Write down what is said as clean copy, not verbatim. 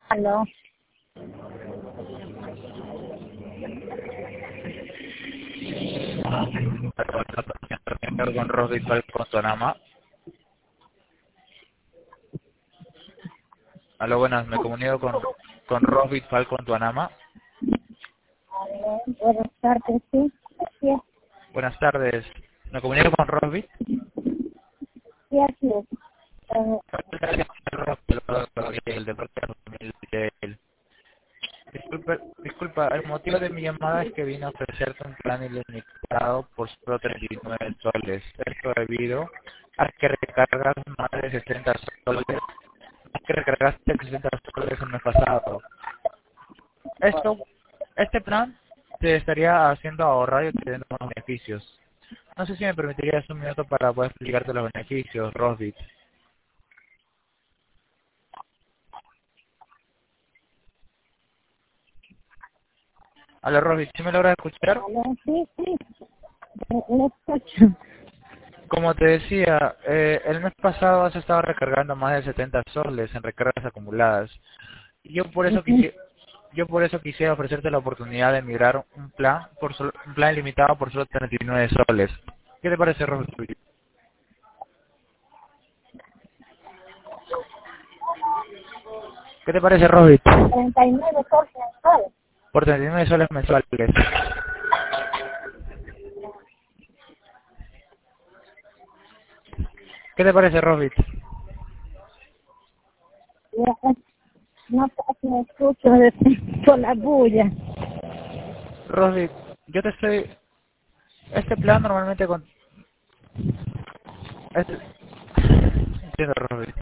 Aló. Con Rosby con Tonama. Aló, buenas, me comunico con Rosby con Tuanama. Aló. Buenas tardes, sí. Sí, Buenas tardes, me comunico con Rosby. sí, así es. El deporte del- disculpa, el motivo de mi llamada es que vine a ofrecerte un plan ilimitado por solo 39 soles. Esto debido a que recargas más de 60 soles, a que recargaste 60 soles el mes pasado. Esto, este plan te estaría haciendo ahorrar y obteniendo más beneficios. No sé si me permitirías un minuto para poder explicarte los beneficios, Rosbit. Hola, Rosbit, ¿sí me logras escuchar? Aló, sí, sí. Le escucho. Como te decía, el mes pasado has estado recargando más de 70 soles en recargas acumuladas. Y Ujú. yo por eso quisiera ofrecerte la oportunidad de migrar un plan ilimitado por solo 39 soles. ¿Qué te parece, Rosbit? ¿Qué te parece, Rosbit? 39 soles mensuales. Por 39 soles mensuales. ¿Qué te parece, Rosbit? Ya, no sé si me escucho por la bulla. Rosbit, yo te estoy... Este plan normalmente con... Este... Entiendo, Rosbit.